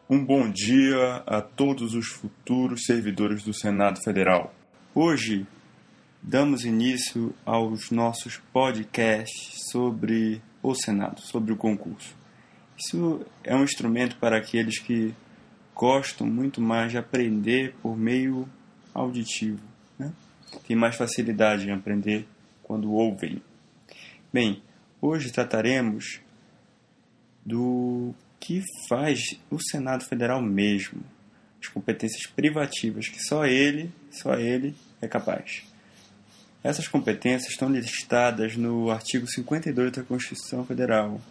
Um bom dia a todos os futuros servidores do Senado Federal. Hoje damos início aos nossos podcasts sobre o Senado, sobre o concurso. Isso é um instrumento para aqueles que gostam muito mais de aprender por meio auditivo, né? Tem mais facilidade em aprender quando ouvem. Bem, hoje trataremos do que faz o Senado Federal mesmo, as competências privativas que só ele é capaz. Essas competências estão listadas no artigo 52 da Constituição Federal.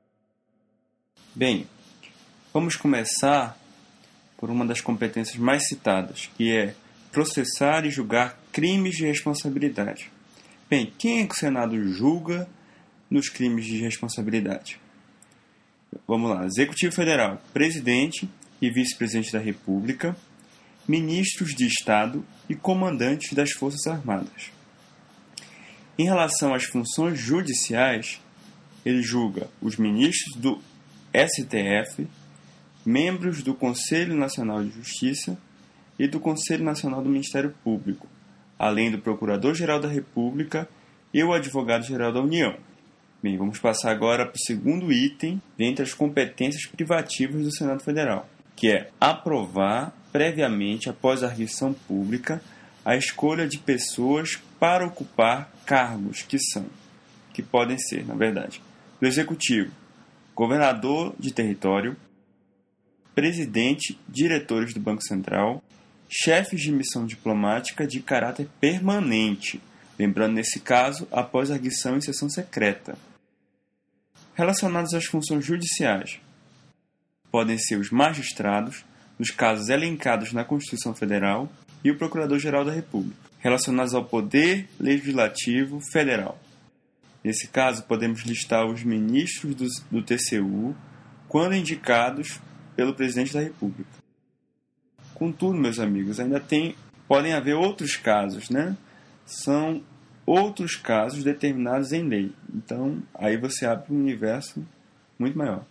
Bem, vamos começar por uma das competências mais citadas, que é processar e julgar crimes de responsabilidade. Bem, quem é que o Senado julga nos crimes de responsabilidade? Vamos lá. Executivo Federal, Presidente e Vice-Presidente da República, Ministros de Estado e Comandantes das Forças Armadas. Em relação às funções judiciais, ele julga os ministros do STF, membros do Conselho Nacional de Justiça e do Conselho Nacional do Ministério Público, além do Procurador-Geral da República e o Advogado-Geral da União. Bem, vamos passar agora para o segundo item dentre as competências privativas do Senado Federal, que é aprovar previamente, após a arguição pública, a escolha de pessoas para ocupar cargos que podem ser, na verdade, do Executivo, governador de território, presidente, diretores do Banco Central, chefes de missão diplomática de caráter permanente, lembrando nesse caso, após a arguição em sessão secreta. Relacionados às funções judiciais, podem ser os magistrados, nos casos elencados na Constituição Federal, e o Procurador-Geral da República, relacionados ao Poder Legislativo Federal. Nesse caso, podemos listar os ministros do TCU, quando indicados pelo Presidente da República. Contudo, meus amigos, ainda podem haver outros casos, né? São outros casos determinados em lei. Então, aí você abre um universo muito maior.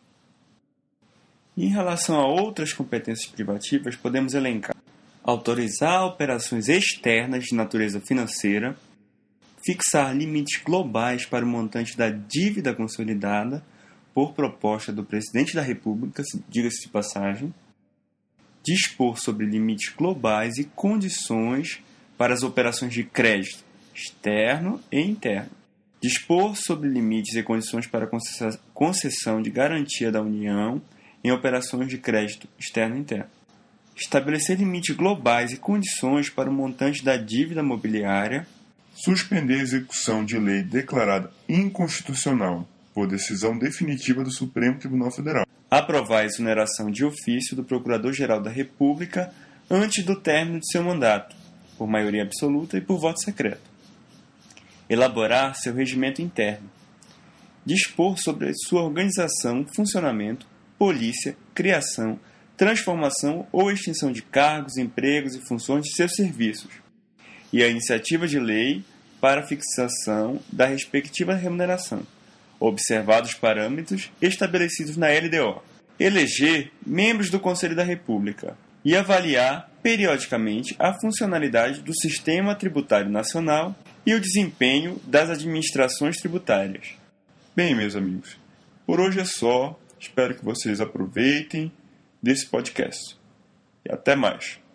Em relação a outras competências privativas, podemos elencar: autorizar operações externas de natureza financeira, fixar limites globais para o montante da dívida consolidada por proposta do Presidente da República, diga-se de passagem, dispor sobre limites globais e condições para as operações de crédito externo e interno, dispor sobre limites e condições para a concessão de garantia da União em operações de crédito externo e interno, estabelecer limites globais e condições para o montante da dívida mobiliária, suspender a execução de lei declarada inconstitucional por decisão definitiva do Supremo Tribunal Federal, aprovar a exoneração de ofício do Procurador-Geral da República antes do término de seu mandato, por maioria absoluta e por voto secreto, elaborar seu regimento interno, dispor sobre sua organização, funcionamento, polícia, criação, transformação ou extinção de cargos, empregos e funções de seus serviços, e a iniciativa de lei para fixação da respectiva remuneração, observados os parâmetros estabelecidos na LDO, eleger membros do Conselho da República e avaliar periodicamente a funcionalidade do Sistema Tributário Nacional e o desempenho das administrações tributárias. Bem, meus amigos, por hoje é só. Espero que vocês aproveitem desse podcast. E até mais.